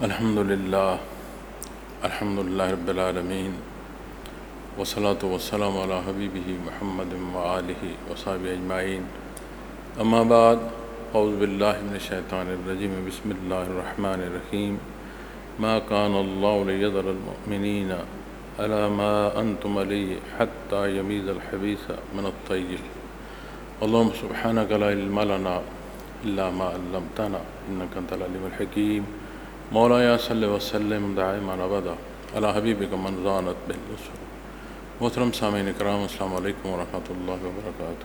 الحمدللہ رب العالمین والصلاة والسلام علی حبیبہ محمد وآلہ وصحبہ اجمعین اما بعد اعوذ باللہ من الشیطان الرجیم بسم اللہ الرحمن الرحیم ما کان اللہ لیذر المؤمنین علی ما انتم علیہ حتی یمیز الخبیث من الطیب اللہم سبحانک لا علم لنا الا ما علمتنا انک انت العلیم الحکیم مولایا صلی وسلم دائما ابدا علی حبیبک من زانت بالرسل۔ محترم سامعین اکرام، السلام علیکم ورحمۃ اللہ وبرکاتہ۔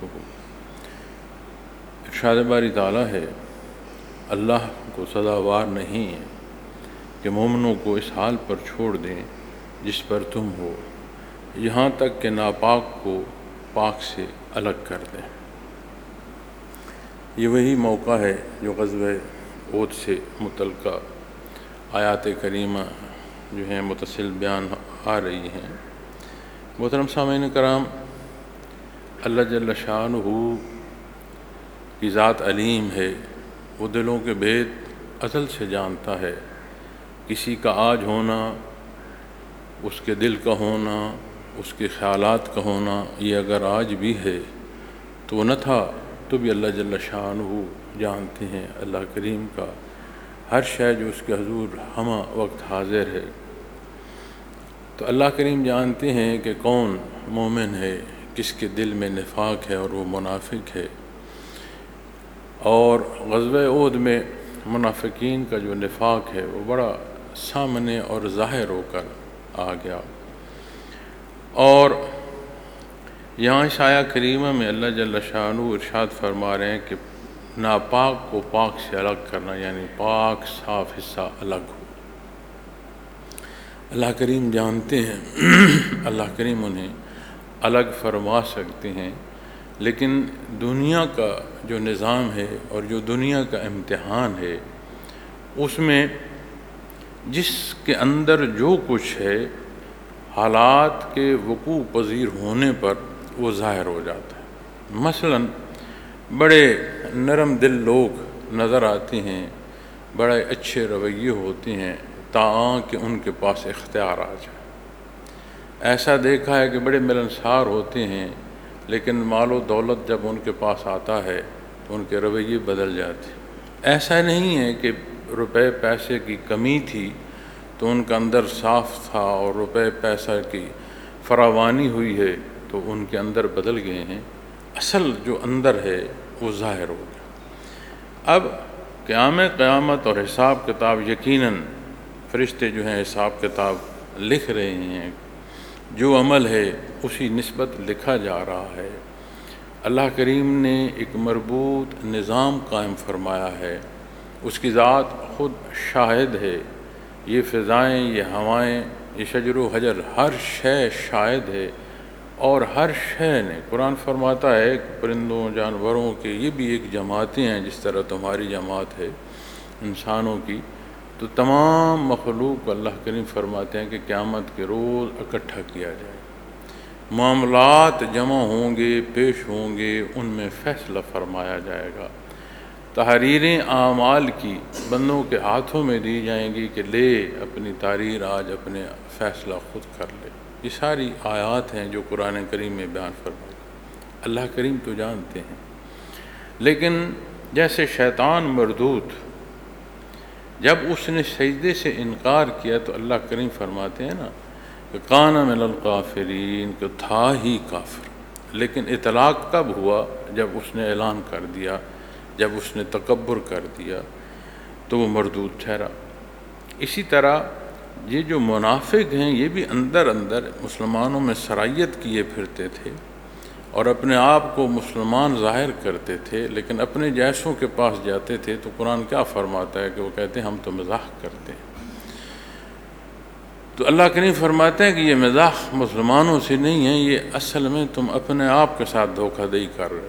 ارشاد باری تعالیٰ ہے، اللہ کو سزاوار نہیں ہے کہ مومنوں کو اس حال پر چھوڑ دیں جس پر تم ہو، یہاں تک کہ ناپاک کو پاک سے الگ کر دیں۔ یہ وہی موقع ہے جو غزوہ احد سے متعلقہ آیات کریمہ جو ہیں متصل بیان آ رہی ہیں۔ محترم سامعین کرام، اللہ جل شانہ کی ذات علیم ہے، وہ دلوں کے بھید ازل سے جانتا ہے۔ کسی کا آج ہونا، اس کے دل کا ہونا، اس کے خیالات کا ہونا، یہ اگر آج بھی ہے تو نہ تھا تو بھی اللہ جل شانہ جانتے ہیں۔ اللہ کریم کا ہر شے جو اس کے حضور ہمہ وقت حاضر ہے، تو اللہ کریم جانتے ہیں کہ کون مومن ہے، کس کے دل میں نفاق ہے اور وہ منافق ہے۔ اور غزوہ احد میں منافقین کا جو نفاق ہے وہ بڑا سامنے اور ظاہر ہو کر آ گیا۔ اور یہاں اس آیہ کریمہ میں اللہ جل شانہ ارشاد فرما رہے ہیں کہ ناپاک کو پاک سے الگ کرنا، یعنی پاک صاف حصہ الگ ہو۔ اللہ کریم جانتے ہیں، اللہ کریم انہیں الگ فرما سکتے ہیں، لیکن دنیا کا جو نظام ہے اور جو دنیا کا امتحان ہے، اس میں جس کے اندر جو کچھ ہے، حالات کے وقوع پذیر ہونے پر وہ ظاہر ہو جاتا ہے۔ مثلاً بڑے نرم دل لوگ نظر آتے ہیں، بڑے اچھے رویے ہوتے ہیں، تاں کہ ان کے پاس اختیار آ جائے۔ ایسا دیکھا ہے کہ بڑے ملنسار ہوتے ہیں، لیکن مال و دولت جب ان کے پاس آتا ہے تو ان کے رویے بدل جاتے ہیں۔ ایسا نہیں ہے کہ روپے پیسے کی کمی تھی تو ان کا اندر صاف تھا، اور روپے پیسہ کی فراوانی ہوئی ہے تو ان کے اندر بدل گئے ہیں۔ اصل جو اندر ہے وہ ظاہر ہو گیا۔ اب قیامت اور حساب کتاب، یقیناً فرشتے جو ہیں حساب کتاب لکھ رہے ہیں، جو عمل ہے اسی نسبت لکھا جا رہا ہے۔ اللہ کریم نے ایک مربوط نظام قائم فرمایا ہے، اس کی ذات خود شاہد ہے۔ یہ فضائیں، یہ ہوائیں، یہ شجر و حجر، ہر شے شاہد ہے، اور ہر شے نے، قرآن فرماتا ہے کہ پرندوں جانوروں کے یہ بھی ایک جماعتیں ہیں، جس طرح تمہاری جماعت ہے انسانوں کی، تو تمام مخلوق کو اللہ کریم فرماتے ہیں کہ قیامت کے روز اکٹھا کیا جائے، معاملات جمع ہوں گے، پیش ہوں گے، ان میں فیصلہ فرمایا جائے گا۔ تحریریں اعمال کی بندوں کے ہاتھوں میں دی جائیں گی کہ لے اپنی تحریر آج اپنے فیصلہ خود کر لے۔ یہ ساری آیات ہیں جو قرآن کریم میں بیان فرمائی۔ اللہ کریم تو جانتے ہیں، لیکن جیسے شیطان مردود، جب اس نے سجدے سے انکار کیا تو اللہ کریم فرماتے ہیں نا کہ کان من الکافرین، کہ تھا ہی کافر۔ لیکن اطلاق کب ہوا؟ جب اس نے اعلان کر دیا، جب اس نے تکبر کر دیا تو وہ مردود ٹھہرا۔ اسی طرح یہ جو منافق ہیں، یہ بھی اندر اندر مسلمانوں میں سرائیت کیے پھرتے تھے اور اپنے آپ کو مسلمان ظاہر کرتے تھے، لیکن اپنے جیسوں کے پاس جاتے تھے تو قرآن کیا فرماتا ہے کہ وہ کہتے ہیں ہم تو مزاح کرتے ہیں۔ تو اللہ کریم فرماتے ہیں کہ یہ مزاح مسلمانوں سے نہیں ہے، یہ اصل میں تم اپنے آپ کے ساتھ دھوکہ دہی کر رہے ہو۔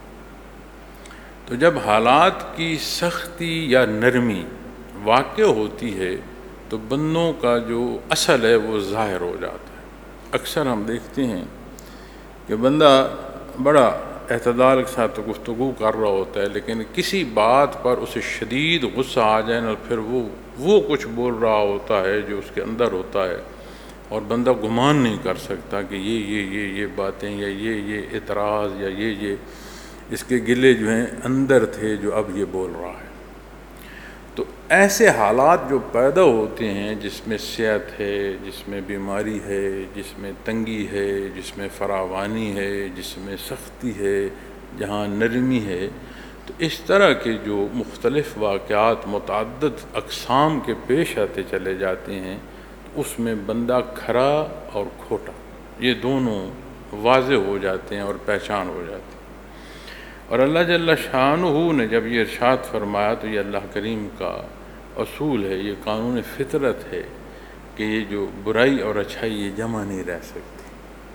تو جب حالات کی سختی یا نرمی واقع ہوتی ہے تو بندوں کا جو اصل ہے وہ ظاہر ہو جاتا ہے۔ اکثر ہم دیکھتے ہیں کہ بندہ بڑا اعتدال کے ساتھ گفتگو کر رہا ہوتا ہے، لیکن کسی بات پر اسے شدید غصہ آ جائے نا، پھر وہ کچھ بول رہا ہوتا ہے جو اس کے اندر ہوتا ہے، اور بندہ گمان نہیں کر سکتا کہ یہ باتیں یا یہ اعتراض یا یہ اس کے گلے جو ہیں اندر تھے جو اب یہ بول رہا ہے۔ تو ایسے حالات جو پیدا ہوتے ہیں جس میں صحت ہے، جس میں بیماری ہے، جس میں تنگی ہے، جس میں فراوانی ہے، جس میں سختی ہے، جہاں نرمی ہے، تو اس طرح کے جو مختلف واقعات متعدد اقسام کے پیش آتے چلے جاتے ہیں، اس میں بندہ کھرا اور کھوٹا یہ دونوں واضح ہو جاتے ہیں اور پہچان ہو جاتے ہیں۔ اور اللہ جل شانہ نے جب یہ ارشاد فرمایا تو یہ اللہ کریم کا اصول ہے، یہ قانون فطرت ہے کہ یہ جو برائی اور اچھائی یہ جمع نہیں رہ سکتی۔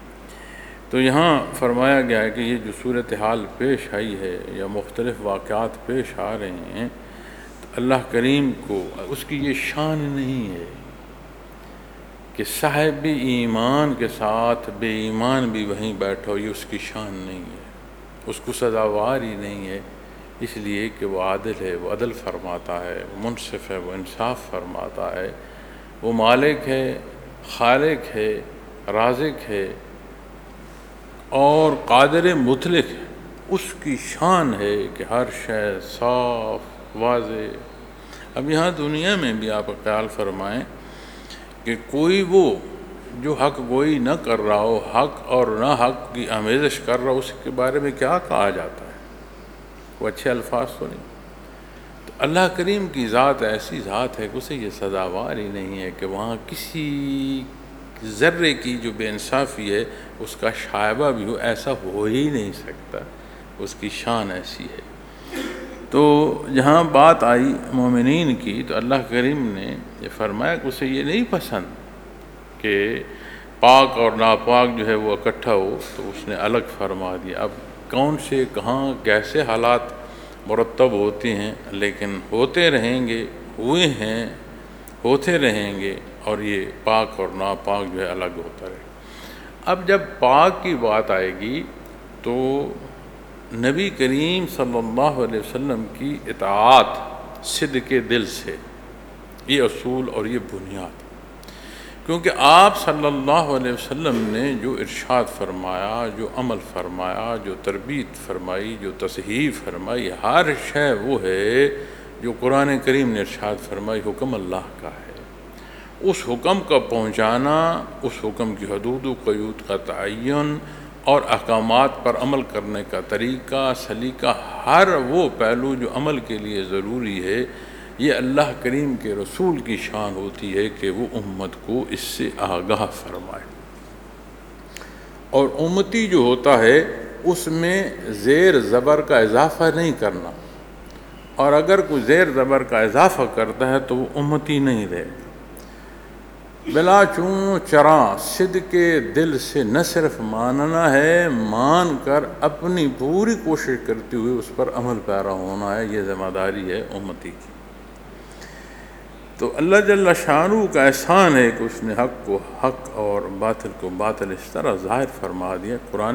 تو یہاں فرمایا گیا ہے کہ یہ جو صورتحال پیش آئی ہے یا مختلف واقعات پیش آ رہے ہیں، تو اللہ کریم کو اس کی یہ شان نہیں ہے کہ صاحب ایمان کے ساتھ بے ایمان بھی وہیں بیٹھا ہو، یہ اس کی شان نہیں ہے، اس کو سزاوار ہی نہیں ہے، اس لیے کہ وہ عادل ہے، وہ عدل فرماتا ہے، وہ منصف ہے، وہ انصاف فرماتا ہے، وہ مالک ہے، خالق ہے، رازق ہے اور قادر مطلق ہے۔ اس کی شان ہے کہ ہر شے صاف واضح۔ اب یہاں دنیا میں بھی آپ خیال فرمائیں کہ کوئی وہ جو حق گوئی نہ کر رہا ہو، حق اور نہ حق کی آمیزش کر رہا ہو، اس کے بارے میں کیا کہا جاتا ہے؟ وہ اچھے الفاظ تو نہیں۔ تو اللہ کریم کی ذات ایسی ذات ہے کہ اسے یہ سزاوار ہی نہیں ہے کہ وہاں کسی ذرے کی جو بے انصافی ہے اس کا شائبہ بھی ہو، ایسا ہو ہی نہیں سکتا، اس کی شان ایسی ہے۔ تو جہاں بات آئی مومنین کی تو اللہ کریم نے یہ فرمایا کہ اسے یہ نہیں پسند کہ پاک اور ناپاک جو ہے وہ اکٹھا ہو، تو اس نے الگ فرما دیا۔ اب کون سے کہاں کیسے حالات مرتب ہوتے ہیں، لیکن ہوتے رہیں گے، ہوئے ہیں، ہوتے رہیں گے، اور یہ پاک اور ناپاک جو ہے الگ ہوتا رہے۔ اب جب پاک کی بات آئے گی تو نبی کریم صلی اللہ علیہ وسلم کی اطاعت صدق دل سے، یہ اصول اور یہ بنیاد، کیونکہ آپ صلی اللہ علیہ وسلم نے جو ارشاد فرمایا، جو عمل فرمایا، جو تربیت فرمائی، جو تصحیح فرمائی، ہر شے وہ ہے جو قرآن کریم نے ارشاد فرمائی، حکم اللہ کا ہے۔ اس حکم کا پہنچانا، اس حکم کی حدود و قیود کا تعین اور احکامات پر عمل کرنے کا طریقہ، سلیقہ، ہر وہ پہلو جو عمل کے لیے ضروری ہے، یہ اللہ کریم کے رسول کی شان ہوتی ہے کہ وہ امت کو اس سے آگاہ فرمائے۔ اور امتی جو ہوتا ہے اس میں زیر زبر کا اضافہ نہیں کرنا، اور اگر کوئی زیر زبر کا اضافہ کرتا ہے تو وہ امتی نہیں رہے۔ بلا چون چراں صدق دل سے نہ صرف ماننا ہے، مان کر اپنی پوری کوشش کرتے ہوئے اس پر عمل پیرا ہونا ہے، یہ ذمہ داری ہے امتی کی۔ تو اللہ جل شانہ کا احسان ہے کہ اس نے حق کو حق اور باطل کو باطل اس طرح ظاہر فرما دیا۔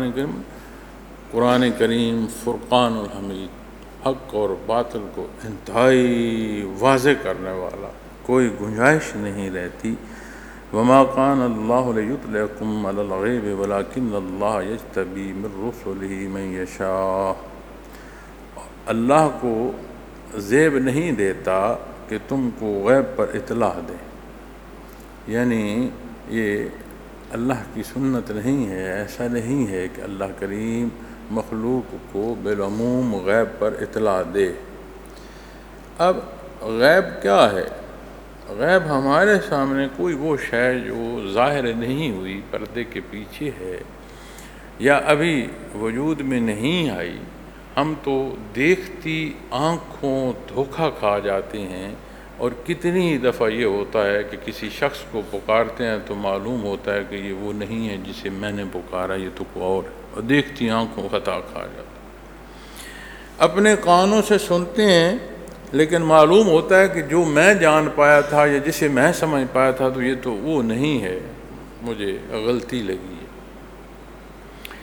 قرآن کریم فرقان الحمید، حق اور باطل کو انتہائی واضح کرنے والا، کوئی گنجائش نہیں رہتی۔ وما كان الله ليطلعكم على الغيب ولكن الله يجتبي من رسله من يشاء۔ اللہ کو زیب نہیں دیتا کہ تم کو غیب پر اطلاع دے، یعنی یہ اللہ کی سنت نہیں ہے، ایسا نہیں ہے کہ اللہ کریم مخلوق کو بالعموم غیب پر اطلاع دے۔ اب غیب کیا ہے؟ غیب ہمارے سامنے کوئی وہ شے جو ظاہر نہیں ہوئی، پردے کے پیچھے ہے یا ابھی وجود میں نہیں آئی، ہم تو دیکھتی آنکھوں دھوکہ کھا جاتے ہیں۔ اور کتنی دفعہ یہ ہوتا ہے کہ کسی شخص کو پکارتے ہیں تو معلوم ہوتا ہے کہ یہ وہ نہیں ہے جسے میں نے پکارا، یہ تو کوئی اور دیکھتی آنکھوں خطا کھا جاتا۔ اپنے کانوں سے سنتے ہیں لیکن معلوم ہوتا ہے کہ جو میں جان پایا تھا یا جسے میں سمجھ پایا تھا تو یہ تو وہ نہیں ہے، مجھے غلطی لگی ہے۔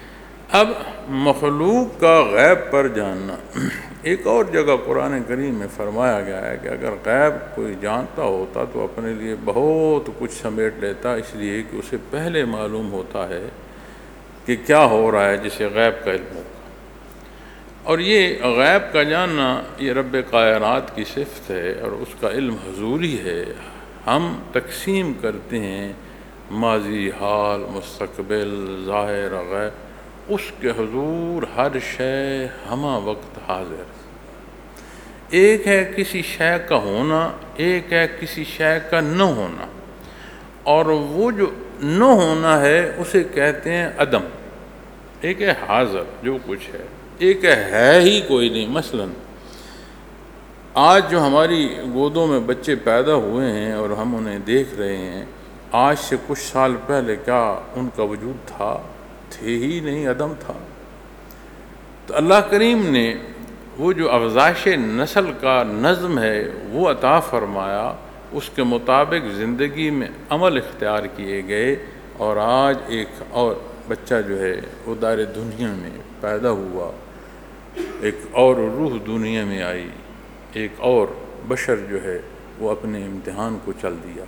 اب مخلوق کا غیب پر جاننا، ایک اور جگہ قرآن کریم میں فرمایا گیا ہے کہ اگر غیب کوئی جانتا ہوتا تو اپنے لیے بہت کچھ سمیٹ لیتا، اس لیے کہ اسے پہلے معلوم ہوتا ہے کہ کیا ہو رہا ہے، جسے غیب کا علم ہوگا۔ اور یہ غیب کا جاننا یہ رب کائنات کی صفت ہے اور اس کا علم حضوری ہے۔ ہم تقسیم کرتے ہیں ماضی، حال، مستقبل، ظاہر، غیب، اس کے حضور ہر شے ہمہ وقت حاضر۔ ایک ہے کسی شے کا ہونا، ایک ہے کسی شے کا نہ ہونا، اور وہ جو نہ ہونا ہے اسے کہتے ہیں عدم۔ ایک ہے حاضر جو کچھ ہے، ایک ہے ہی کوئی نہیں۔ مثلا آج جو ہماری گودوں میں بچے پیدا ہوئے ہیں اور ہم انہیں دیکھ رہے ہیں، آج سے کچھ سال پہلے کیا ان کا وجود تھا؟ تھے ہی نہیں، عدم تھا۔ تو اللہ کریم نے وہ جو افزائش نسل کا نظم ہے وہ عطا فرمایا، اس کے مطابق زندگی میں عمل اختیار کیے گئے، اور آج ایک اور بچہ جو ہے وہ دار دنیا میں پیدا ہوا، ایک اور روح دنیا میں آئی، ایک اور بشر جو ہے وہ اپنے امتحان کو چل دیا۔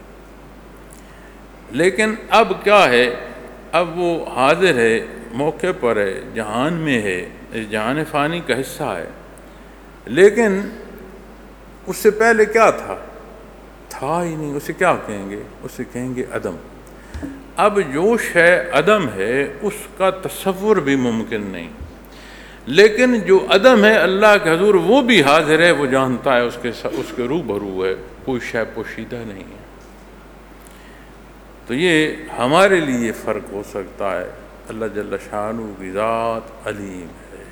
لیکن اب کیا ہے؟ اب وہ حاضر ہے، موقع پر ہے، جہان میں ہے، اس جہان فانی کا حصہ ہے، لیکن اس سے پہلے کیا تھا؟ تھا ہی نہیں۔ اسے کیا کہیں گے؟ اسے کہیں گے عدم۔ اب جو شے عدم ہے اس کا تصور بھی ممکن نہیں، لیکن جو عدم ہے اللہ کے حضور وہ بھی حاضر ہے، وہ جانتا ہے، اس کے روبرو ہے، کوئی شے پوشیدہ نہیں ہے۔ تو یہ ہمارے لیے فرق ہو سکتا ہے۔ اللہ جل شانہ کی ذات علیم ہے،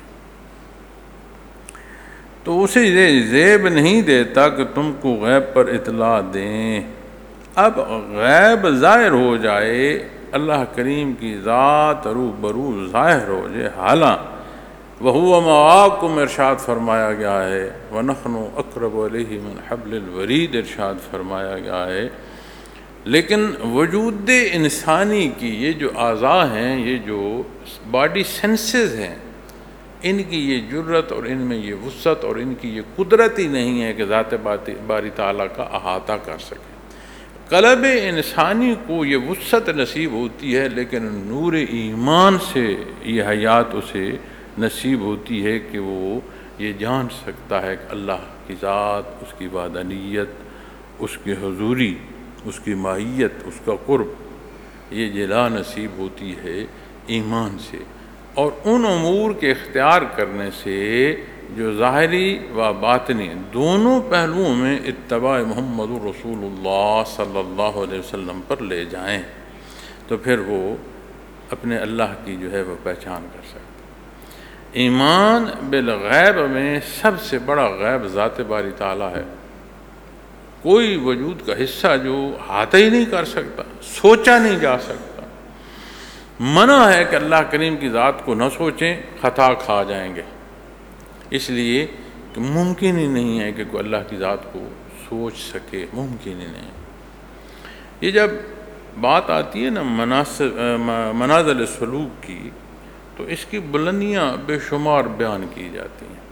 تو اسے یہ زیب نہیں دیتا کہ تم کو غیب پر اطلاع دیں۔ اب غیب ظاہر ہو جائے، اللہ کریم کی ذات روبرو ظاہر ہو جائے، حالانکہ وَهُوَ مَعَاكُمْ ارشاد فرمایا گیا ہے، وَنَحْنُ أَقْرَبُ إِلَيْهِ مِنْ حَبْلِ الْوَرِيدِ ارشاد فرمایا گیا ہے۔ لیکن وجود انسانی کی یہ جو اعضاء ہیں، یہ جو باڈی سینسز ہیں، ان کی یہ جرت اور ان میں یہ وسعت اور ان کی یہ قدرت ہی نہیں ہے کہ ذات باری تعالیٰ کا احاطہ کر سکے۔ قلب انسانی کو یہ وسعت نصیب ہوتی ہے، لیکن نور ایمان سے یہ حیات اسے نصیب ہوتی ہے کہ وہ یہ جان سکتا ہے کہ اللہ کی ذات، اس کی وحدانیت، اس کی حضوری، اس کی ماہیت، اس کا قرب، یہ جلا نصیب ہوتی ہے ایمان سے، اور ان امور کے اختیار کرنے سے جو ظاہری و باطنی دونوں پہلوؤں میں اتباع محمد رسول اللہ صلی اللہ علیہ وسلم پر لے جائیں، تو پھر وہ اپنے اللہ کی جو ہے وہ پہچان کر سکتے۔ ایمان بالغیب میں سب سے بڑا غیب ذات باری تعالیٰ ہے۔ کوئی وجود کا حصہ جو احاطہ ہی نہیں کر سکتا، سوچا نہیں جا سکتا۔ منع ہے کہ اللہ کریم کی ذات کو نہ سوچیں، خطا کھا جائیں گے، اس لیے کہ ممکن ہی نہیں ہے کہ کوئی اللہ کی ذات کو سوچ سکے، ممکن ہی نہیں۔ یہ جب بات آتی ہے نا منازل سلوک کی، تو اس کی بلندیاں بے شمار بیان کی جاتی ہیں،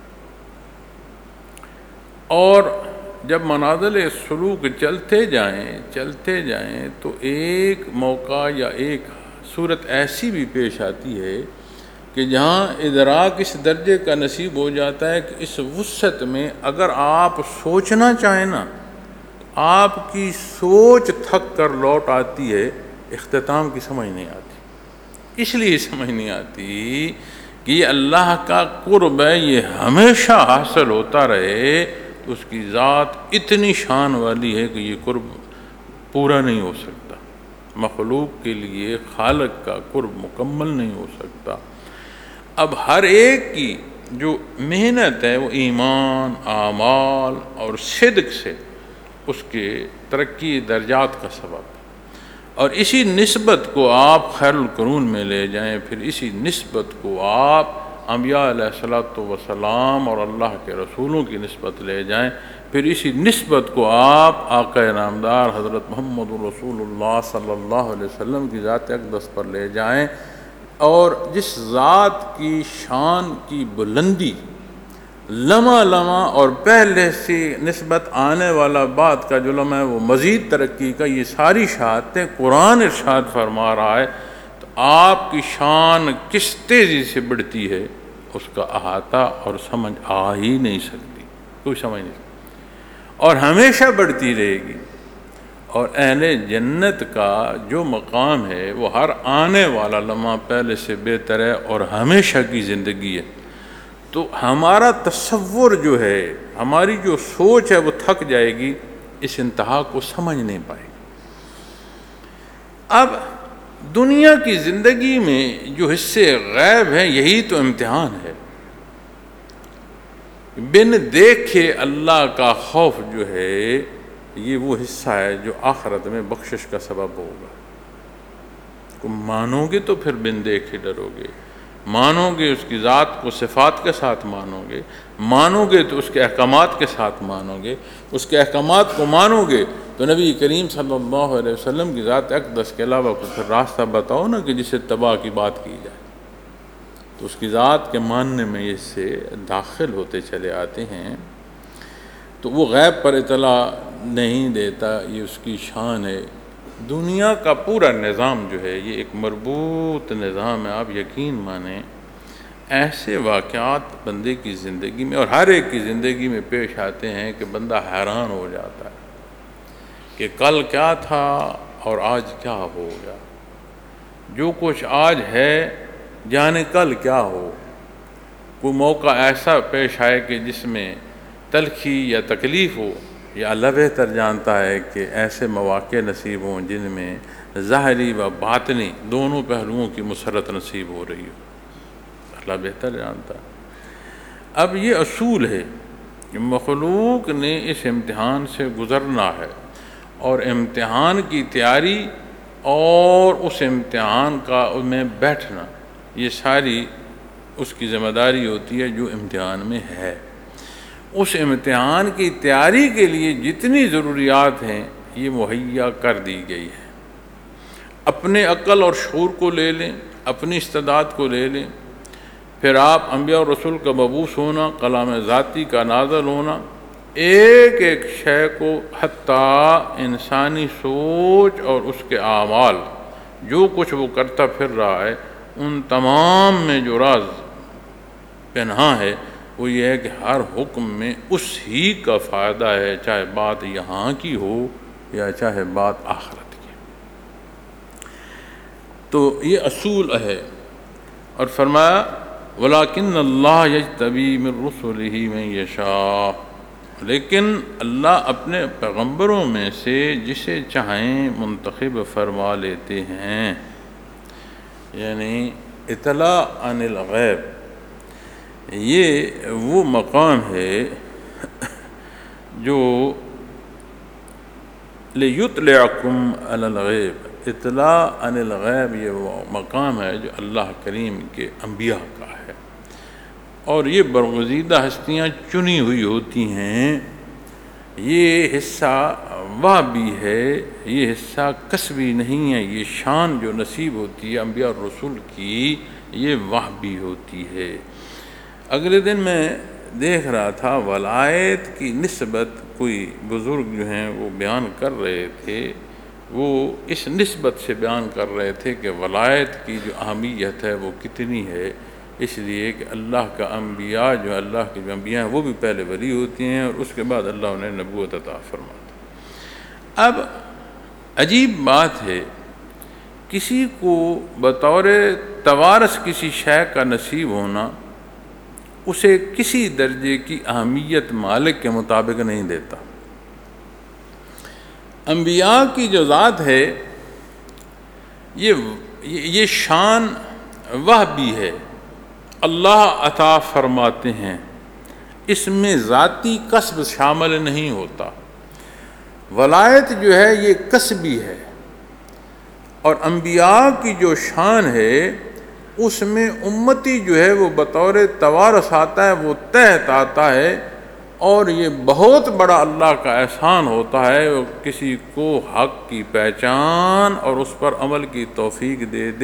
اور جب منازل سلوک چلتے جائیں تو ایک موقع یا ایک صورت ایسی بھی پیش آتی ہے کہ جہاں ادراک اس درجے کا نصیب ہو جاتا ہے کہ اس وسعت میں اگر آپ سوچنا چاہیں نا، تو آپ کی سوچ تھک کر لوٹ آتی ہے، اختتام کی سمجھ نہیں آتی۔ اس لیے سمجھ نہیں آتی کہ یہ اللہ کا قرب ہے، یہ ہمیشہ حاصل ہوتا رہے، تو اس کی ذات اتنی شان والی ہے کہ یہ قرب پورا نہیں ہو سکتا۔ مخلوق کے لیے خالق کا قرب مکمل نہیں ہو سکتا۔ اب ہر ایک کی جو محنت ہے وہ ایمان، اعمال اور صدق سے اس کے ترقی درجات کا سبب ہے، اور اسی نسبت کو آپ خیر القرون میں لے جائیں، پھر اسی نسبت کو آپ انبیاء علیہ الصلوۃ والسلام اور اللہ کے رسولوں کی نسبت لے جائیں، پھر اسی نسبت کو آپ آقا نامدار حضرت محمد رسول اللہ صلی اللہ علیہ وسلم کی ذات اقدس پر لے جائیں، اور جس ذات کی شان کی بلندی لمحہ لمحہ اور پہلے سے نسبت آنے والا بات کا جو لمحہ ہے وہ مزید ترقی کا، یہ ساری شہادتیں قرآن ارشاد فرما رہا ہے، تو آپ کی شان کس تیزی سے بڑھتی ہے اس کا احاطہ اور سمجھ آ ہی نہیں سکتی، کوئی سمجھ نہیں سکتی، اور ہمیشہ بڑھتی رہے گی۔ اور اہل جنت کا جو مقام ہے وہ ہر آنے والا لمحہ پہلے سے بہتر ہے اور ہمیشہ کی زندگی ہے۔ تو ہمارا تصور جو ہے، ہماری جو سوچ ہے وہ تھک جائے گی، اس انتہا کو سمجھ نہیں پائے گی۔ اب دنیا کی زندگی میں جو حصے غیب ہیں یہی تو امتحان ہے۔ بن دیکھے اللہ کا خوف جو ہے یہ وہ حصہ ہے جو آخرت میں بخشش کا سبب ہوگا۔ کو مانو گے تو پھر بن دیکھے ڈرو گے، مانو گے اس کی ذات کو صفات کے ساتھ مانو گے، مانو گے تو اس کے احکامات کے ساتھ مانو گے، اس کے احکامات کو مانو گے تو نبی کریم صلی اللہ علیہ وسلم کی ذات اقدس کے علاوہ کو پھر راستہ بتاؤ نا کہ جسے تباہ کی بات کی جائے۔ تو اس کی ذات کے ماننے میں اس سے داخل ہوتے چلے آتے ہیں۔ تو وہ غیب پر اطلاع نہیں دیتا، یہ اس کی شان ہے۔ دنیا کا پورا نظام جو ہے یہ ایک مربوط نظام ہے، آپ یقین مانیں ایسے واقعات بندے کی زندگی میں اور ہر ایک کی زندگی میں پیش آتے ہیں کہ بندہ حیران ہو جاتا ہے کہ کل کیا تھا اور آج کیا ہو گیا۔ جو کچھ آج ہے جانے کل کیا ہو۔ کوئی موقع ایسا پیش آئے کہ جس میں تلخی یا تکلیف ہو، یا اللہ بہتر جانتا ہے کہ ایسے مواقع نصیب ہوں جن میں ظاہری و باطنی دونوں پہلوؤں کی مسرت نصیب ہو رہی ہو، اللہ بہتر جانتا ہے۔ اب یہ اصول ہے کہ مخلوق نے اس امتحان سے گزرنا ہے، اور امتحان کی تیاری اور اس امتحان کا میں بیٹھنا یہ ساری اس کی ذمہ داری ہوتی ہے جو امتحان میں ہے۔ اس امتحان کی تیاری کے لیے جتنی ضروریات ہیں یہ مہیا کر دی گئی ہے۔ اپنے عقل اور شعور کو لے لیں، اپنی استعداد کو لے لیں، پھر آپ انبیاء اور رسول کا مبعوث ہونا، کلام ذاتی کا نازل ہونا، ایک ایک شے کو حتیٰ انسانی سوچ اور اس کے اعمال جو کچھ وہ کرتا پھر رہا ہے ان تمام میں جو راز پنہاں ہے وہ یہ ہے کہ ہر حکم میں اس ہی کا فائدہ ہے، چاہے بات یہاں کی ہو یا چاہے بات آخرت کی۔ تو یہ اصول ہے، اور فرمایا وَلَكِنَّ اللَّهَ يَجْتَبِي مِن رُّسُلِهِ مَن يَشَاءُ، لیکن اللہ اپنے پیغمبروں میں سے جسے چاہیں منتخب فرما لیتے ہیں۔ یعنی اطلاع عن الغیب یہ وہ مقام ہے جو لِيُطْلِعَكُمْ عَلَى الْغَيْبِ، اطلاع عن الغیب یہ وہ مقام ہے جو اللہ کریم کے انبیاء کا ہے، اور یہ برگزیدہ ہستیاں چنی ہوئی ہوتی ہیں۔ یہ حصہ وہبی ہے، یہ حصہ کسبی نہیں ہے، یہ شان جو نصیب ہوتی ہے انبیاء اور رسول کی یہ وہبی ہوتی ہے۔ اگلے دن میں دیکھ رہا تھا ولایت کی نسبت کوئی بزرگ جو ہیں وہ بیان کر رہے تھے، وہ اس نسبت سے بیان کر رہے تھے کہ ولایت کی جو اہمیت ہے وہ کتنی ہے، اس لیے کہ اللہ کا انبیاء جو اللہ کے جو انبیاء ہیں وہ بھی پہلے ولی ہوتی ہیں اور اس کے بعد اللہ انہیں نبوت عطا فرماتا۔ اب عجیب بات ہے، کسی کو بطور توارث کسی شے کا نصیب ہونا اسے کسی درجے کی اہمیت مالک کے مطابق نہیں دیتا۔ انبیاء کی جو ذات ہے یہ شان وہبی ہے، اللہ عطا فرماتے ہیں، اس میں ذاتی کسب شامل نہیں ہوتا۔ ولایت جو ہے یہ کسبی ہے، اور انبیاء کی جو شان ہے اس میں امتی جو ہے وہ بطور توارث آتا ہے، وہ تحت آتا ہے، اور یہ بہت بڑا اللہ کا احسان ہوتا ہے کسی کو حق کی پہچان اور اس پر عمل کی توفیق دے دے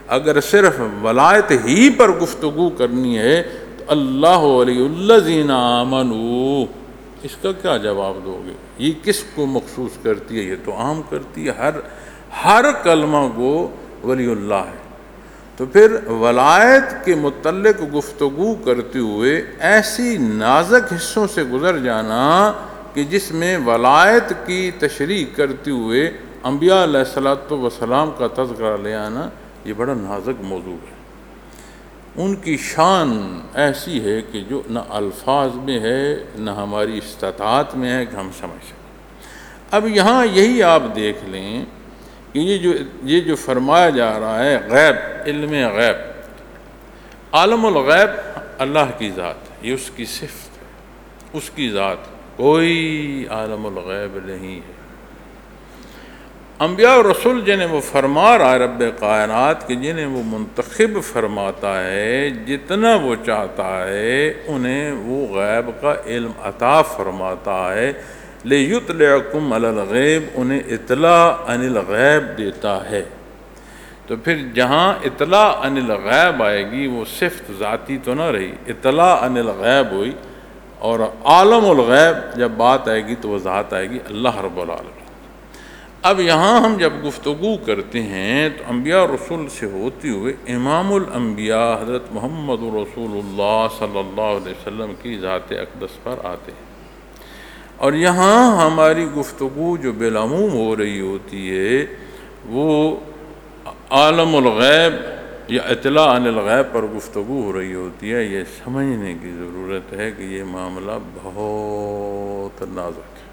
اگر صرف ولایت ہی پر گفتگو کرنی ہے تو اللہ ولی الذین آمنوا، اس کا کیا جواب دو گے؟ یہ کس کو مخصوص کرتی ہے؟ یہ تو عام کرتی ہے، ہر کلمہ کو ولی اللہ ہے۔ تو پھر ولایت کے متعلق گفتگو کرتے ہوئے ایسی نازک حصوں سے گزر جانا کہ جس میں ولایت کی تشریح کرتے ہوئے انبیاء علیہ الصلوۃ والسلام کا تذکرہ لے آنا، یہ بڑا نازک موضوع ہے۔ ان کی شان ایسی ہے کہ جو نہ الفاظ میں ہے نہ ہماری استطاعت میں ہے کہ ہم سمجھ سکیں۔ اب یہاں یہی آپ دیکھ لیں کہ یہ جو فرمایا جا رہا ہے غیب، علم غیب، عالم الغیب اللہ کی ذات ہے، یہ اس کی صفت ہے، اس کی ذات، کوئی عالم الغیب نہیں ہے۔ انبیاء اور رسول جنہیں وہ فرما رہا ہے رب کائنات کہ جنہیں وہ منتخب فرماتا ہے، جتنا وہ چاہتا ہے انہیں وہ غیب کا علم عطا فرماتا ہے۔ لِيُطْلِعَكُمْ عَلَى الْغَيْبِ، انہیں اطلاع عن الغیب دیتا ہے۔ تو پھر جہاں اطلاع عن الغیب آئے گی وہ صفت ذاتی تو نہ رہی، اطلاع عن الغیب ہوئی، اور عالم الغیب جب بات آئے گی تو وہ ذات آئے گی اللہ رب العالمین۔ اب یہاں ہم جب گفتگو کرتے ہیں تو انبیاء اور رسول سے ہوتے ہوئے امام الانبیاء حضرت محمد رسول اللہ صلی اللہ علیہ وسلم کی ذات اقدس پر آتے ہیں، اور یہاں ہماری گفتگو جو بالعموم ہو رہی ہوتی ہے وہ عالم الغیب یا اطلاع عن الغیب پر گفتگو ہو رہی ہوتی ہے۔ یہ سمجھنے کی ضرورت ہے کہ یہ معاملہ بہت نازک ہے۔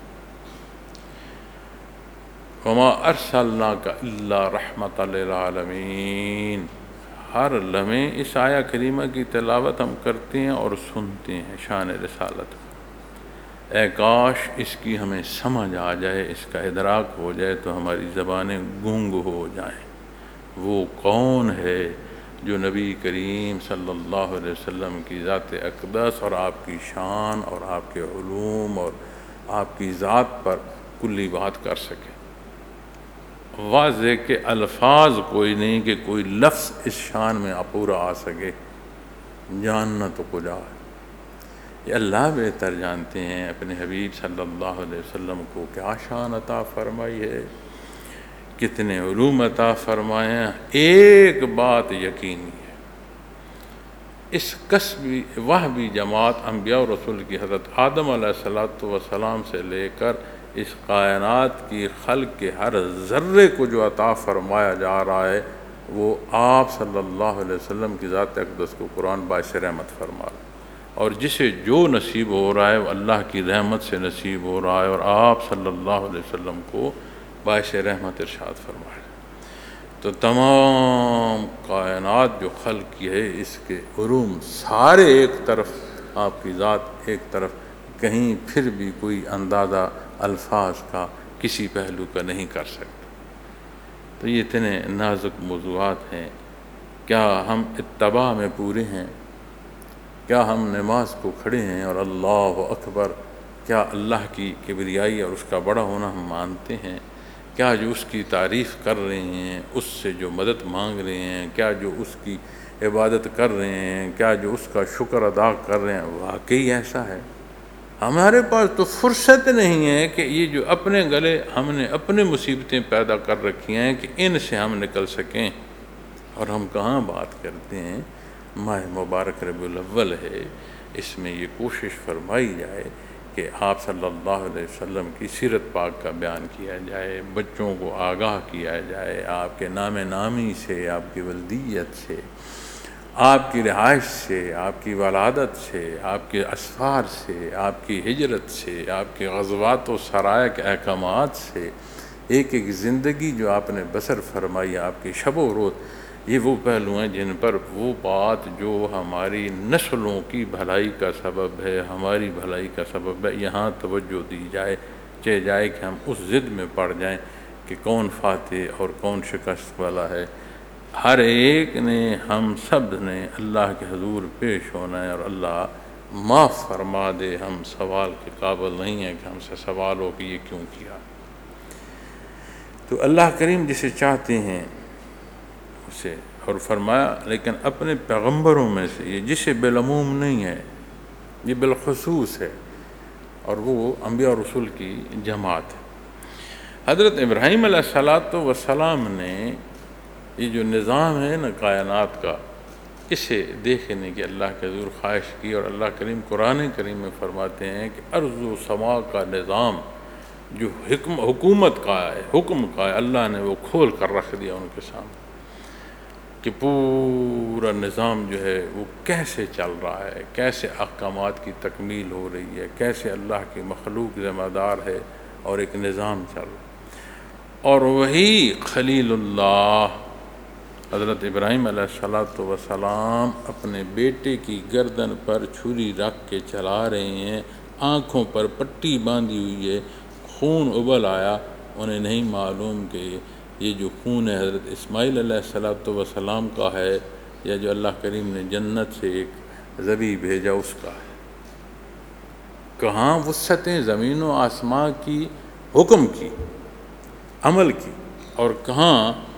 وما ارسلناک الا رحمۃ للعالمین، ہر لمحے اس آیہ کریمہ کی تلاوت ہم کرتے ہیں اور سنتے ہیں، شان رسالت۔ اے کاش اس کی ہمیں سمجھ آ جائے، اس کا ادراک ہو جائے تو ہماری زبانیں گونگ ہو جائیں۔ وہ کون ہے جو نبی کریم صلی اللہ علیہ وسلم کی ذات اقدس اور آپ کی شان اور آپ کے علوم اور آپ کی ذات پر کلی بات کر سکے؟ واضح کہ الفاظ کوئی نہیں کہ کوئی لفظ اس شان میں پورا آ سکے، جاننا تو کجا ہے۔ یہ اللہ بہتر جانتے ہیں اپنے حبیب صلی اللہ علیہ وسلم کو کیا شان عطا فرمائی ہے، کتنے علوم عطا فرمائے ہیں۔ ایک بات یقینی ہے، اس کسبی وہبی جماعت انبیاء و رسول کی حضرت آدم علیہ السلام سے لے کر اس کائنات کی خلق کے ہر ذرے کو جو عطا فرمایا جا رہا ہے وہ آپ صلی اللہ علیہ وسلم کی ذات اقدس کو قرآن باعث رحمت فرما رہا ہے، اور جسے جو نصیب ہو رہا ہے وہ اللہ کی رحمت سے نصیب ہو رہا ہے، اور آپ صلی اللہ علیہ وسلم کو باعث رحمت ارشاد فرمایا۔ تو تمام کائنات جو خلق کی ہے اس کے علوم سارے ایک طرف، آپ کی ذات ایک طرف، کہیں پھر بھی کوئی اندازہ الفاظ کا کسی پہلو کا نہیں کر سکتا۔ تو یہ اتنے نازک موضوعات ہیں۔ کیا ہم اتباع میں پورے ہیں؟ کیا ہم نماز کو کھڑے ہیں اور اللہ اکبر، کیا اللہ کی کبریائی اور اس کا بڑا ہونا ہم مانتے ہیں؟ کیا جو اس کی تعریف کر رہے ہیں، اس سے جو مدد مانگ رہے ہیں، کیا جو اس کی عبادت کر رہے ہیں، کیا جو اس کا شکر ادا کر رہے ہیں، واقعی ایسا ہے؟ ہمارے پاس تو فرصت نہیں ہے کہ یہ جو اپنے گلے ہم نے اپنی مصیبتیں پیدا کر رکھی ہیں کہ ان سے ہم نکل سکیں، اور ہم کہاں بات کرتے ہیں۔ ماہ مبارک ربیع الاول ہے، اس میں یہ کوشش فرمائی جائے کہ آپ صلی اللہ علیہ وسلم کی سیرت پاک کا بیان کیا جائے، بچوں کو آگاہ کیا جائے آپ کے نام نامی سے، آپ کی ولدیت سے، آپ کی رہائش سے، آپ کی ولادت سے، آپ کے اسفار سے، آپ کی ہجرت سے، آپ کے غزوات و سرایہ کے احکامات سے، ایک ایک زندگی جو آپ نے بسر فرمائی، آپ کی شب و روز، یہ وہ پہلو ہیں جن پر وہ بات جو ہماری نسلوں کی بھلائی کا سبب ہے، ہماری بھلائی کا سبب ہے، یہاں توجہ دی جائے، چاہے جائے کہ ہم اس ضد میں پڑ جائیں کہ کون فاتح اور کون شکست والا ہے۔ ہر ایک نے، ہم سب نے اللہ کے حضور پیش ہونا ہے، اور اللہ معاف فرما دے، ہم سوال کے قابل نہیں ہیں کہ ہم سے سوال ہو کہ یہ کیوں کیا۔ تو اللہ کریم جسے چاہتے ہیں اسے اور فرمایا لیکن اپنے پیغمبروں میں سے یہ جسے بالعموم نہیں ہے، یہ بالخصوص ہے، اور وہ انبیاء اور رسول کی جماعت ہے۔ حضرت ابراہیم علیہ السلام نے یہ جو نظام ہے نا کائنات کا، اسے دیکھنے کی اللہ کے حضور خواہش کی، اور اللہ کریم قرآن کریم میں فرماتے ہیں کہ ارض و سما کا نظام جو حکومت کا ہے، حکم کا ہے، اللہ نے وہ کھول کر رکھ دیا ان کے سامنے کہ پورا نظام جو ہے وہ کیسے چل رہا ہے، کیسے احکامات کی تکمیل ہو رہی ہے، کیسے اللہ کی مخلوق ذمہ دار ہے اور ایک نظام چل رہا ہے۔ اور وہی خلیل اللہ حضرت ابراہیم علیہ السلام اپنے بیٹے کی گردن پر چھری رکھ کے چلا رہے ہیں، آنکھوں پر پٹی باندھی ہوئی ہے، خون ابل آیا، انہیں نہیں معلوم کہ یہ جو خون ہے حضرت اسماعیل علیہ السلام کا ہے یا جو اللہ کریم نے جنت سے ایک ذبیح بھیجا اس کا ہے۔ کہاں وسعتیں زمین و آسمان کی، حکم کی، عمل کی، اور کہاں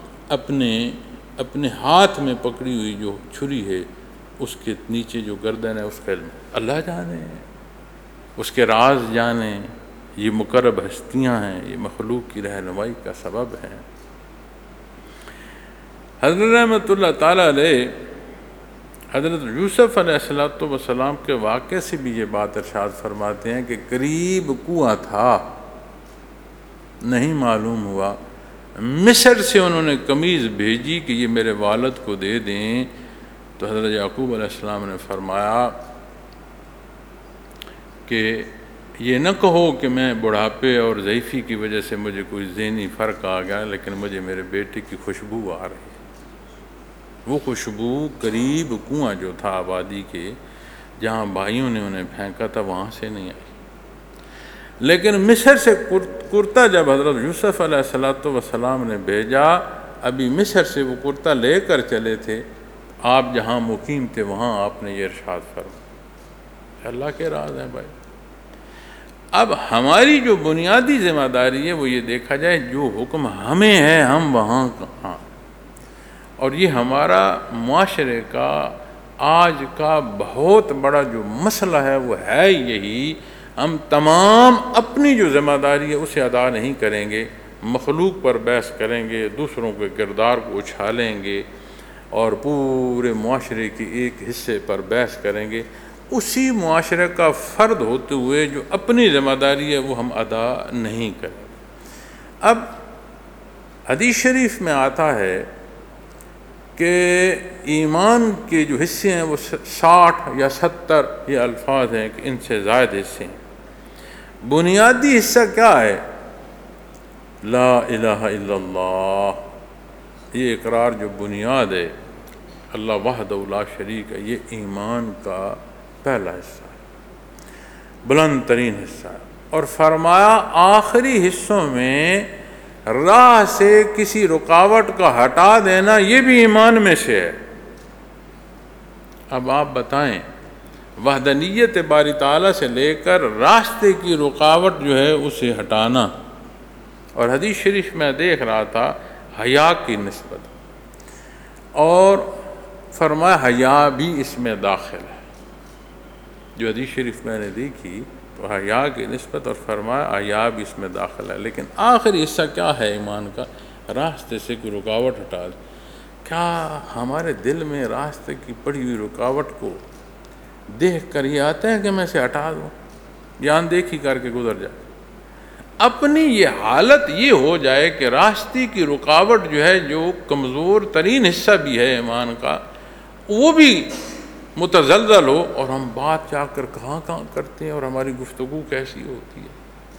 اپنے ہاتھ میں پکڑی ہوئی جو چھری ہے اس کے نیچے جو گردن ہے اس کا علم اللہ جانے، اس کے راز جانے۔ یہ مقرب ہستیاں ہیں، یہ مخلوق کی رہنمائی کا سبب ہیں۔ حضرت رحمۃ اللہ تعالیٰ علیہ حضرت یوسف علیہ السلام کے واقعے سے بھی یہ بات ارشاد فرماتے ہیں کہ قریب کنواں تھا، نہیں معلوم ہوا، مصر سے انہوں نے قمیض بھیجی کہ یہ میرے والد کو دے دیں، تو حضرت یعقوب علیہ السلام نے فرمایا کہ یہ نہ کہو کہ میں بڑھاپے اور ضعیفی کی وجہ سے مجھے کوئی ذہنی فرق آ گیا، لیکن مجھے میرے بیٹے کی خوشبو آ رہی ہے۔ وہ خوشبو قریب کنواں جو تھا آبادی کے جہاں بھائیوں نے انہیں پھینکا تھا وہاں سے نہیں آئی، لیکن مصر سے کرتا جب حضرت یوسف علیہ السلام نے بھیجا، ابھی مصر سے وہ کرتا لے کر چلے تھے، آپ جہاں مقیم تھے وہاں آپ نے یہ ارشاد فرمایا۔ اللہ کے راز ہیں بھائی۔ اب ہماری جو بنیادی ذمہ داری ہے وہ یہ دیکھا جائے جو حکم ہمیں ہے ہم وہاں کہاں، اور یہ ہمارا معاشرے کا آج کا بہت بڑا جو مسئلہ ہے وہ ہے یہی، ہم تمام اپنی جو ذمہ داری ہے اسے ادا نہیں کریں گے، مخلوق پر بحث کریں گے، دوسروں کے کردار کو اچھالیں گے اور پورے معاشرے کے ایک حصے پر بحث کریں گے، اسی معاشرے کا فرد ہوتے ہوئے جو اپنی ذمہ داری ہے وہ ہم ادا نہیں کریں۔ اب حدیث شریف میں آتا ہے کہ ایمان کے جو حصے ہیں وہ 60 یا 70 یہ الفاظ ہیں کہ ان سے زائد حصے ہیں۔ بنیادی حصہ کیا ہے؟ لا الہ الا اللہ، یہ اقرار جو بنیاد ہے، اللہ وحدہ لا شریک ہے، یہ ایمان کا پہلا حصہ ہے، بلند ترین حصہ ہے۔ اور فرمایا آخری حصوں میں راہ سے کسی رکاوٹ کا ہٹا دینا یہ بھی ایمان میں سے ہے۔ اب آپ بتائیں، وحدانیت باری تعالیٰ سے لے کر راستے کی رکاوٹ جو ہے اسے ہٹانا، اور حدیث شریف میں دیکھ رہا تھا حیا کی نسبت، اور فرمایا حیا بھی اس میں داخل ہے۔ جو حدیث شریف میں نے دیکھی تو حیا کی نسبت اور فرمایا حیا بھی اس میں داخل ہے، لیکن آخری حصہ کیا ہے ایمان کا؟ راستے سے کوئی رکاوٹ ہٹا دے۔ کیا ہمارے دل میں راستے کی پڑی ہوئی رکاوٹ کو دیکھ کر یہ آتا ہے کہ میں اسے ہٹا دوں، یا اندیکھی کر کے گزر جائے؟ اپنی یہ حالت یہ ہو جائے کہ راستے کی رکاوٹ جو ہے، جو کمزور ترین حصہ بھی ہے ایمان کا، وہ بھی متزلزل ہو، اور ہم بات جا کر کہاں کرتے ہیں اور ہماری گفتگو کیسی ہوتی ہے۔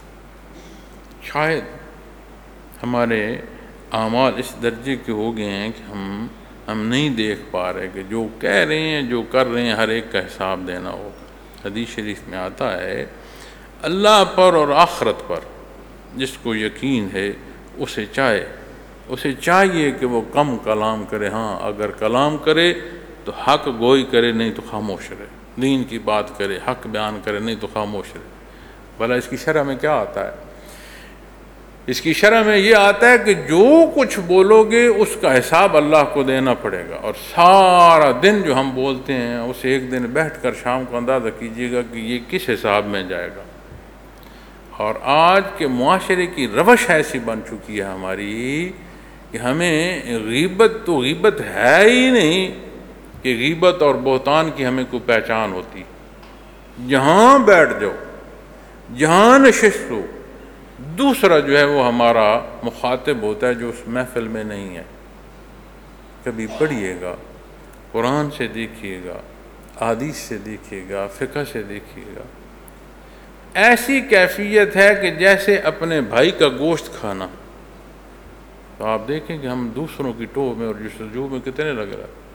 شاید ہمارے اعمال اس درجے کے ہو گئے ہیں کہ ہم نہیں دیکھ پا رہے کہ جو کہہ رہے ہیں، جو کر رہے ہیں، ہر ایک کا حساب دینا ہوگا۔ حدیث شریف میں آتا ہے اللہ پر اور آخرت پر جس کو یقین ہے اسے چاہیے کہ وہ کم کلام کرے، ہاں اگر کلام کرے تو حق گوئی کرے، نہیں تو خاموش رہے، دین کی بات کرے، حق بیان کرے، نہیں تو خاموش رہے۔ بھلا اس کی شرح میں کیا آتا ہے؟ اس کی شرح میں یہ آتا ہے کہ جو کچھ بولو گے اس کا حساب اللہ کو دینا پڑے گا، اور سارا دن جو ہم بولتے ہیں اسے ایک دن بیٹھ کر شام کو اندازہ کیجیے گا کہ یہ کس حساب میں جائے گا۔ اور آج کے معاشرے کی روش ایسی بن چکی ہے ہماری کہ ہمیں غیبت تو غیبت ہے ہی نہیں کہ غیبت اور بہتان کی ہمیں کوئی پہچان ہوتی۔ جہاں بیٹھ جاؤ، جہاں نشست ہو، دوسرا جو ہے وہ ہمارا مخاطب ہوتا ہے جو اس محفل میں نہیں ہے۔ کبھی پڑھیے گا، قرآن سے دیکھیے گا، احادیث سے دیکھیے گا، فقہ سے دیکھیے گا، ایسی کیفیت ہے کہ جیسے اپنے بھائی کا گوشت کھانا۔ تو آپ دیکھیں کہ ہم دوسروں کی ٹوہ میں اور جستجو میں کتنے لگ رہا ہے۔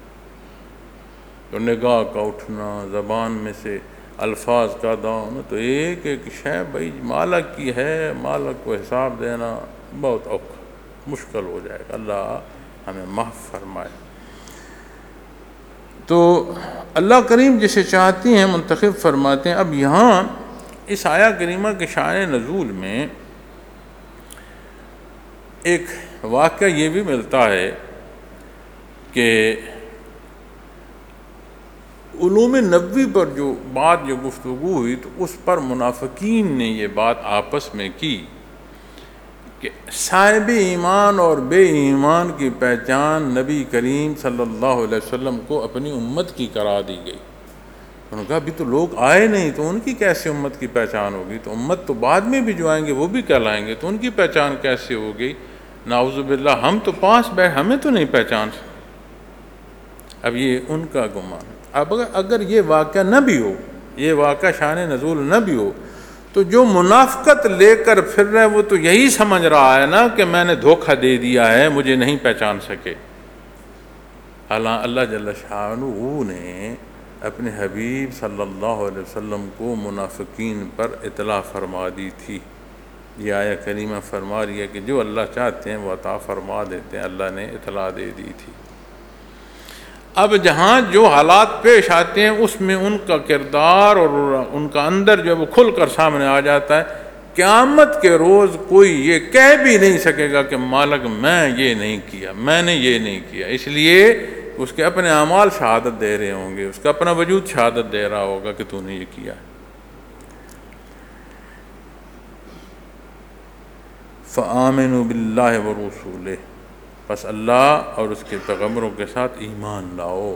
تو نگاہ کا اٹھنا، زبان میں سے الفاظ کا داؤن، تو ایک ایک شے بھائی مالک کی ہے، مالک کو حساب دینا بہت مشکل ہو جائے گا۔ اللہ ہمیں معاف فرمائے۔ تو اللہ کریم جسے چاہتی ہیں منتخب فرماتے ہیں۔ اب یہاں اس آیہ کریمہ کے شان نزول میں ایک واقعہ یہ بھی ملتا ہے کہ علوم نبوی پر جو گفتگو ہوئی تو اس پر منافقین نے یہ بات آپس میں کی کہ صاحب ایمان اور بے ایمان کی پہچان نبی کریم صلی اللہ علیہ وسلم کو اپنی امت کی قرار دی گئی۔ انہوں نے کہا ابھی تو لوگ آئے نہیں، تو ان کی کیسے امت کی پہچان ہوگی؟ تو امت تو بعد میں بھی جو آئیں گے وہ بھی کہلائیں گے، تو ان کی پہچان کیسے ہوگی؟ نعوذ باللہ، ہم تو پاس بیٹھے، ہمیں تو نہیں پہچان۔ اب یہ ان کا گمان۔ اب اگر یہ واقعہ نہ بھی ہو، یہ واقعہ شان نزول نہ بھی ہو، تو جو منافقت لے کر پھر رہے وہ تو یہی سمجھ رہا ہے نا کہ میں نے دھوکہ دے دیا ہے، مجھے نہیں پہچان سکے۔ اللہ جل شانہ نے اپنے حبیب صلی اللہ علیہ وسلم کو منافقین پر اطلاع فرما دی تھی۔ یہ آیہ کریمہ فرما رہی ہے کہ جو اللہ چاہتے ہیں وہ عطا فرما دیتے ہیں، اللہ نے اطلاع دے دی تھی۔ اب جہاں جو حالات پیش آتے ہیں اس میں ان کا کردار اور ان کا اندر جو ہے وہ کھل کر سامنے آ جاتا ہے۔ قیامت کے روز کوئی یہ کہہ بھی نہیں سکے گا کہ مالک میں یہ نہیں کیا، میں نے یہ نہیں کیا، اس لیے اس کے اپنے اعمال شہادت دے رہے ہوں گے، اس کا اپنا وجود شہادت دے رہا ہوگا کہ تو نے یہ کیا ہے۔ فآمنوا باللہ ورسولہ، بس اللہ اور اس کے پیغمبروں کے ساتھ ایمان لاؤ۔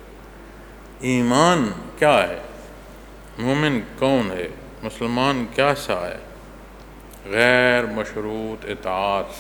ایمان کیا ہے؟ مومن کون ہے؟ مسلمان کیا سا ہے؟ غیر مشروط اطاعت،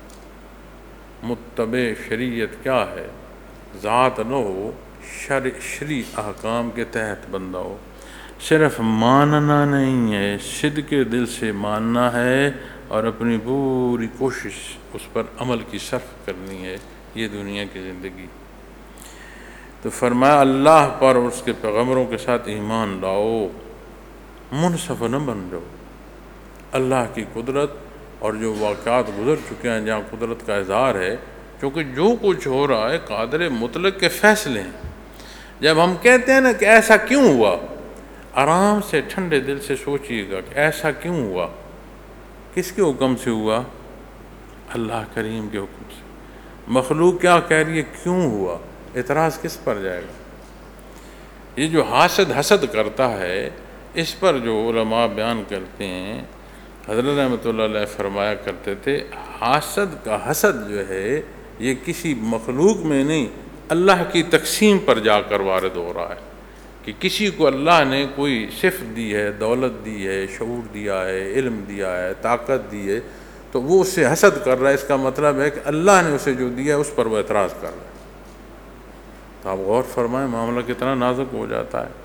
متبع شریعت کیا ہے؟ ذات نہ ہو، شرعی احکام کے تحت بندہ ہو۔ صرف ماننا نہیں ہے، صدق دل سے ماننا ہے اور اپنی پوری کوشش اس پر عمل کی صرف کرنی ہے۔ یہ دنیا کی زندگی۔ تو فرمایا اللہ پر اور اس کے پیغمبروں کے ساتھ ایمان لاؤ، منصف نہ بن جاؤ۔ اللہ کی قدرت اور جو واقعات گزر چکے ہیں جہاں قدرت کا اظہار ہے، کیونکہ جو کچھ ہو رہا ہے قادر مطلق کے فیصلے ہیں۔ جب ہم کہتے ہیں نا کہ ایسا کیوں ہوا، آرام سے ٹھنڈے دل سے سوچئے گا کہ ایسا کیوں ہوا، کس کے حکم سے ہوا؟ اللہ کریم کے حکم سے۔ مخلوق کیا کہہ رہی ہے کیوں ہوا؟ اعتراض کس پر جائے گا؟ یہ جو حسد کرتا ہے، اس پر جو علماء بیان کرتے ہیں، حضرت رحمۃ اللہ علیہ فرمایا کرتے تھے حاسد کا حسد جو ہے یہ کسی مخلوق میں نہیں، اللہ کی تقسیم پر جا کر وارد ہو رہا ہے کہ کسی کو اللہ نے کوئی صفت دی ہے، دولت دی ہے، شعور دیا ہے، علم دیا ہے، طاقت دی ہے، تو وہ اس سے حسد کر رہا ہے۔ اس کا مطلب ہے کہ اللہ نے اسے جو دیا ہے اس پر وہ اعتراض کر رہا ہے۔ تو آپ غور فرمائیں معاملہ کتنا نازک ہو جاتا ہے۔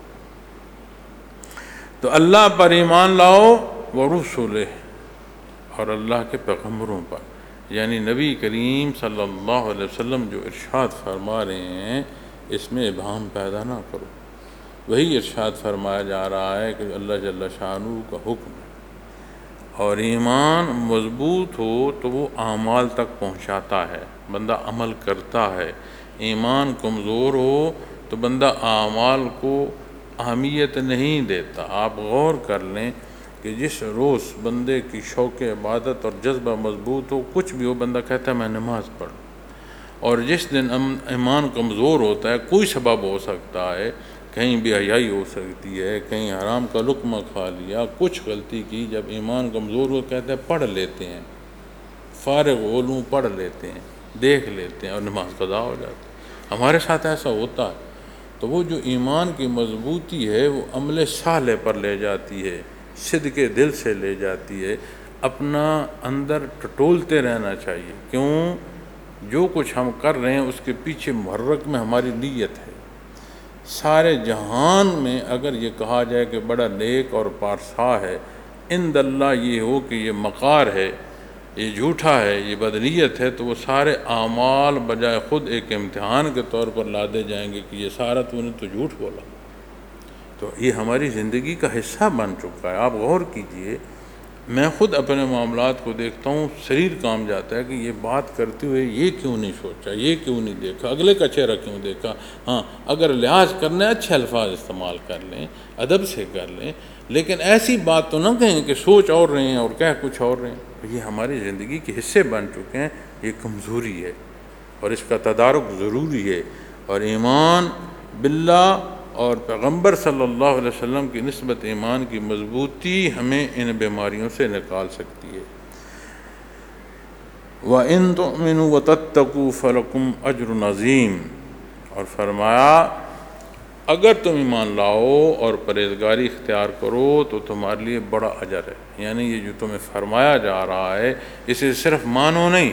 تو اللہ پر ایمان لاؤ ورسولہ، اور اللہ کے پیغمبروں پر، یعنی نبی کریم صلی اللہ علیہ وسلم جو ارشاد فرما رہے ہیں اس میں ابہام پیدا نہ کرو۔ وہی ارشاد فرمایا جا رہا ہے کہ اللہ جل شانہ کا حکم ہے، اور ایمان مضبوط ہو تو وہ اعمال تک پہنچاتا ہے، بندہ عمل کرتا ہے۔ ایمان کمزور ہو تو بندہ اعمال کو اہمیت نہیں دیتا۔ آپ غور کر لیں کہ کہ جس روز بندے کی شوق عبادت اور جذبہ مضبوط ہو، کچھ بھی ہو، بندہ کہتا ہے میں نماز پڑھ، اور جس دن ایمان کمزور ہوتا ہے، کوئی سبب ہو سکتا ہے، کہیں بے حیائی ہو سکتی ہے، کہیں حرام کا لقمہ کھا لیا، کچھ غلطی کی، جب ایمان کمزور ہو کہتے ہیں پڑھ لیتے ہیں، فارغ علوم پڑھ لیتے ہیں، دیکھ لیتے ہیں اور نماز قضا ہو جاتی ہے۔ ہمارے ساتھ ایسا ہوتا ہے، تو وہ جو ایمان کی مضبوطی ہے وہ عمل صالح پر لے جاتی ہے، صدق دل سے لے جاتی ہے۔ اپنا اندر ٹٹولتے رہنا چاہیے، کیوں؟ جو کچھ ہم کر رہے ہیں اس کے پیچھے محرک میں ہماری نیت ہے۔ سارے جہان میں اگر یہ کہا جائے کہ بڑا نیک اور پارسا ہے، عند اللہ یہ ہو کہ یہ مکار ہے، یہ جھوٹا ہے، یہ بدنیت ہے، تو وہ سارے اعمال بجائے خود ایک امتحان کے طور پر لادے جائیں گے کہ یہ سارا تو نے تو جھوٹ بولا۔ تو یہ ہماری زندگی کا حصہ بن چکا ہے۔ آپ غور کیجئے، میں خود اپنے معاملات کو دیکھتا ہوں، شریر کام جاتا ہے کہ یہ بات کرتے ہوئے یہ کیوں نہیں سوچا، یہ کیوں نہیں دیکھا، اگلے کا چہرہ کیوں دیکھا۔ ہاں، اگر لحاظ کرنا ہے اچھے الفاظ استعمال کر لیں، ادب سے کر لیں، لیکن ایسی بات تو نہ کہیں کہ سوچ اور رہے ہیں اور کہہ کچھ اور رہے ہیں۔ یہ ہماری زندگی کے حصے بن چکے ہیں، یہ کمزوری ہے اور اس کا تدارک ضروری ہے۔ اور ایمان باللہ اور پیغمبر صلی اللہ علیہ وسلم کی نسبت ایمان کی مضبوطی ہمیں ان بیماریوں سے نکال سکتی ہے۔ وَإِن تُؤْمِنُوا وَتَتَّقُوا فَلَكُمْ أَجْرٌ عَظِيمٌ، اور فرمایا اگر تم ایمان لاؤ اور پرہیزگاری اختیار کرو تو تمہارے لیے بڑا اجر ہے۔ یعنی یہ جو تمہیں فرمایا جا رہا ہے اسے صرف مانو نہیں،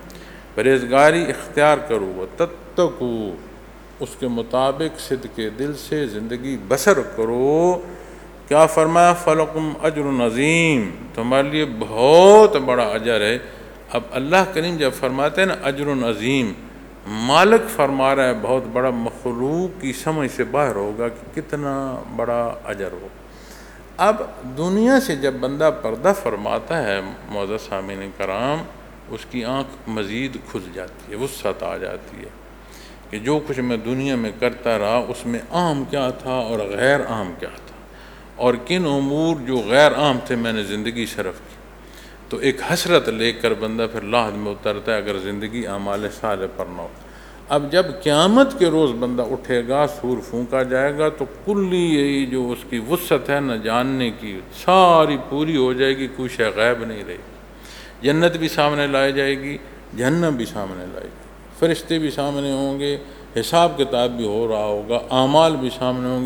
پرہیزگاری اختیار کرو، وَتَتَّقُوا، اس کے مطابق صدق دل سے زندگی بسر کرو۔ کیا فرمایا؟ فَلَكُمْ أَجْرٌ عَظِيمٌ، تمہارے لیے بہت بڑا اجر ہے۔ اب اللہ کریم جب فرماتے ہیں نا اجر عظیم، مالک فرما رہا ہے بہت بڑا، مخلوق کی سمجھ سے باہر ہوگا کہ کتنا بڑا اجر ہو۔ اب دنیا سے جب بندہ پردہ فرماتا ہے معزز سامعین کرام، اس کی آنکھ مزید کھل جاتی ہے، وسعت آ جاتی ہے کہ جو کچھ میں دنیا میں کرتا رہا اس میں عام کیا تھا اور غیر عام کیا تھا، اور کن امور جو غیر عام تھے میں نے زندگی صرف کی۔ تو ایک حسرت لے کر بندہ پھر لاحد میں اترتا ہے اگر زندگی اعمال صالح پر نہ ہو۔ اب جب قیامت کے روز بندہ اٹھے گا، سور پھونکا جائے گا، تو کلی یہی جو اس کی وسعت ہے نہ جاننے کی ساری پوری ہو جائے گی، کوئی شے غائب نہیں رہے گی۔ جنت بھی سامنے لائی جائے گی، جہنم بھی سامنے لائے گی، فرشتے بھی سامنے ہوں گے، حساب کتاب بھی ہو رہا ہوگا، اعمال بھی سامنے ہوں گے،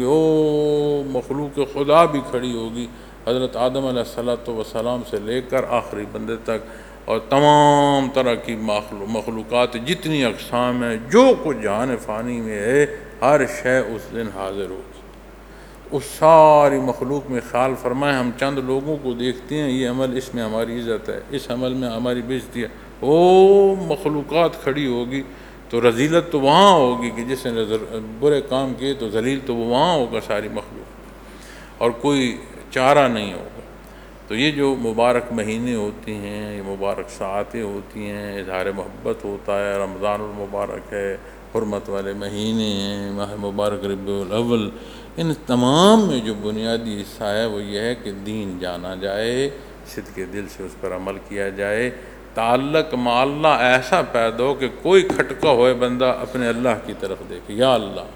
او مخلوق خدا بھی کھڑی ہوگی، حضرت آدم علیہ السلام سے لے کر آخری بندے تک، اور تمام طرح کی مخلوقات جتنی اقسام ہیں، جو کچھ جہان فانی میں ہے، ہر شے اس دن حاضر ہوگی۔ اس ساری مخلوق میں خیال فرمائے ہم چند لوگوں کو دیکھتے ہیں، یہ عمل اس میں ہماری عزت ہے، اس عمل میں ہماری بےعزتی ہے، او مخلوقات کھڑی ہوگی، تو رذیلت تو وہاں ہوگی کہ جس نے برے کام کیے تو ذلیل تو وہ وہاں ہوگا ساری مخلوق، اور کوئی چارہ نہیں ہوگا۔ تو یہ جو مبارک مہینے ہوتی ہیں، یہ مبارک ساعتیں ہوتی ہیں، اظہار محبت ہوتا ہے، رمضان المبارک ہے، حرمت والے مہینے ہیں، ماہ مبارک ربیع الاول، ان تمام میں جو بنیادی حصہ ہے وہ یہ ہے کہ دین جانا جائے، صدق دل سے اس پر عمل کیا جائے، تعلق مع اللہ ایسا پیدا ہو کہ کوئی کھٹکا ہوئے بندہ اپنے اللہ کی طرف دیکھے، یا اللہ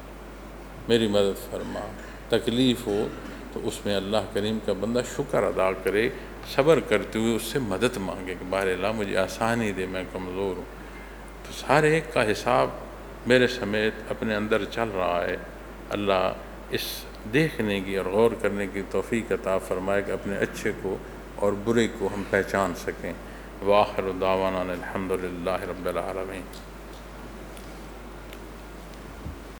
میری مدد فرما، تکلیف ہو تو اس میں اللہ کریم کا بندہ شکر ادا کرے، صبر کرتے ہوئے اس سے مدد مانگے کہ بار اللہ مجھے آسانی دے، میں کمزور ہوں۔ تو سارے ایک کا حساب میرے سمیت اپنے اندر چل رہا ہے۔ اللہ اس دیکھنے کی اور غور کرنے کی توفیق عطا فرمائے کہ اپنے اچھے کو اور برے کو ہم پہچان سکیں۔ وآخر دعوانا الحمدللہ رب العالمین۔